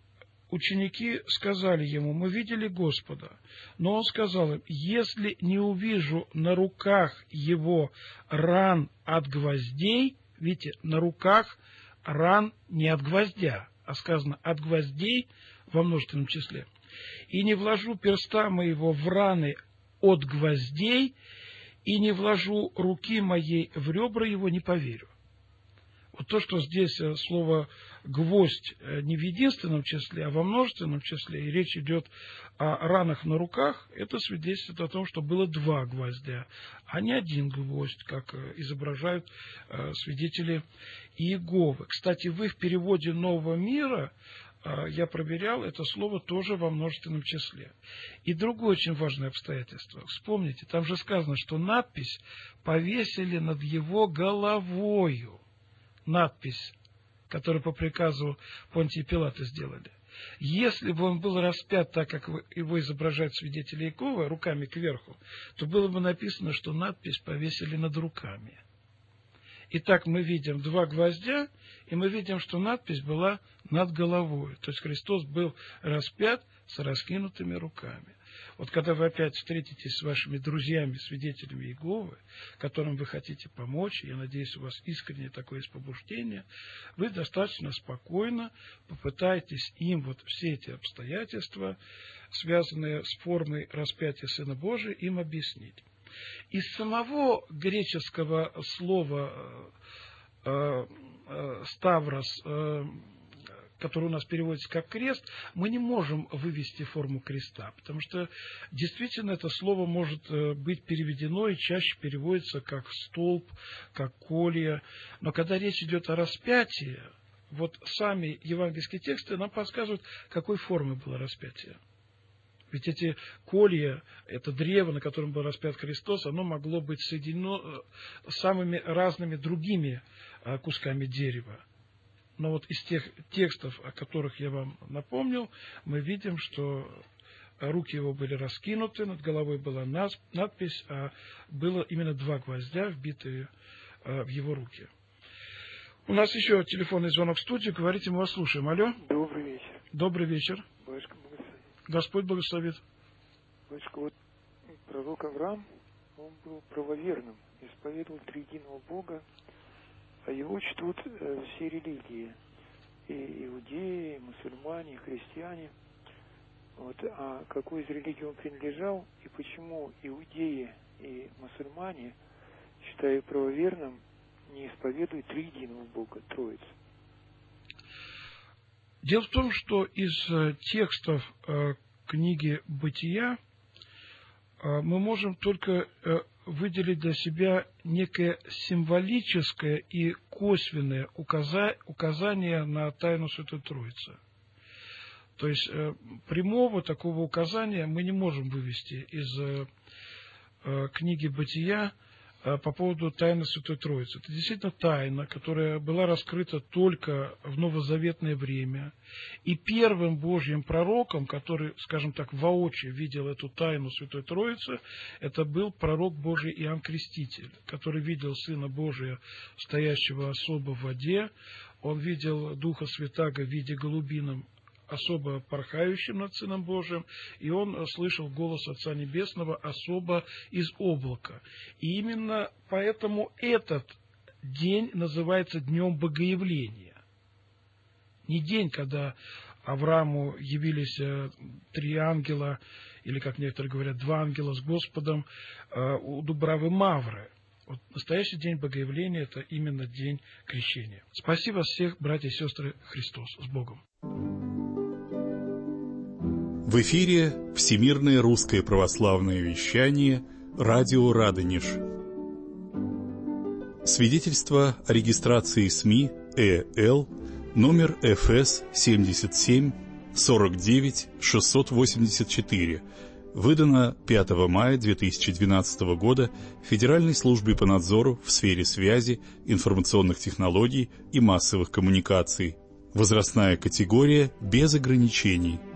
ученики сказали ему: мы видели Господа». Но он сказал им: если не увижу на руках его ран от гвоздей, видите, на руках ран не от гвоздя, а сказано от гвоздей во множественном числе, и не вложу перста моего в раны от гвоздей, и не вложу руки моей в ребра его, не поверю. Вот то, что здесь слово «гвоздь» не в единственном числе, а во множественном числе, и речь идет о ранах на руках, это свидетельствует о том, что было два гвоздя, а не один гвоздь, как изображают свидетели Иеговы. Кстати, в их переводе «Нового мира» я проверял, это слово тоже во множественном числе. И другое очень важное обстоятельство. Вспомните, там же сказано, что надпись повесили над его головою. Надпись, которую по приказу Понтия Пилата сделали. Если бы он был распят так, как его изображают свидетели Иеговы, руками кверху, то было бы написано, что надпись повесили над руками. Итак, мы видим два гвоздя, и мы видим, что надпись была над головой. То есть Христос был распят с раскинутыми руками. Вот когда вы опять встретитесь с вашими друзьями, свидетелями Иеговы, которым вы хотите помочь, я надеюсь, у вас искреннее такое есть побуждение, вы достаточно спокойно попытаетесь им вот все эти обстоятельства, связанные с формой распятия Сына Божия, им объяснить. Из самого греческого слова «ставрос», который у нас переводится как крест, мы не можем вывести форму креста, потому что действительно это слово может быть переведено и чаще переводится как столб, как колья. Но когда речь идет о распятии, вот сами евангельские тексты нам подсказывают, какой формы было распятие. Ведь эти колья, это древо, на котором был распят Христос, оно могло быть соединено самыми разными другими кусками дерева. Но вот из тех текстов, о которых я вам напомнил, мы видим, что руки его были раскинуты, над головой была надпись, а было именно 2 гвоздя, вбитые в его руки. У нас еще телефонный звонок в студию. Говорите, мы вас слушаем. Алло. Добрый вечер. Добрый вечер. Батюшка благословит. Господь благословит. Батюшка, вот пророк Авраам, он был правоверным, исповедовал триединого Бога, а его чтут все религии. И иудеи, и мусульмане, и христиане. Вот, а какой из религий он принадлежал, и почему иудеи и мусульмане, считая правоверным, не исповедуют триединого Бога, Троицу? Дело в том, что из текстов книги «Бытия» мы можем только выделить для себя некое символическое и косвенное указание на тайну Святой Троицы. То есть прямого такого указания мы не можем вывести из книги «Бытия» по поводу тайны Святой Троицы. Это действительно тайна, которая была раскрыта только в новозаветное время. И первым Божьим пророком, который, скажем так, воочию видел эту тайну Святой Троицы, это был пророк Божий Иоанн Креститель, который видел Сына Божия, стоящего особо в воде. Он видел Духа Святаго в виде голубином, особо порхающим над Сыном Божиим, и он слышал голос Отца Небесного особо из облака. И именно поэтому этот день называется Днем Богоявления. Не день, когда Аврааму явились 3 ангела, или, как некоторые говорят, 2 ангела с Господом у Дубравы Мавры. Вот настоящий день Богоявления – это именно день крещения. Спасибо всех, братья и сестры, Христос. С Богом. В эфире Всемирное русское православное вещание «Радио Радонеж». Свидетельство о регистрации СМИ ЭЛ номер ФС 77 49 684, выдано 5 мая 2012 года Федеральной службой по надзору в сфере связи, информационных технологий и массовых коммуникаций. Возрастная категория без ограничений.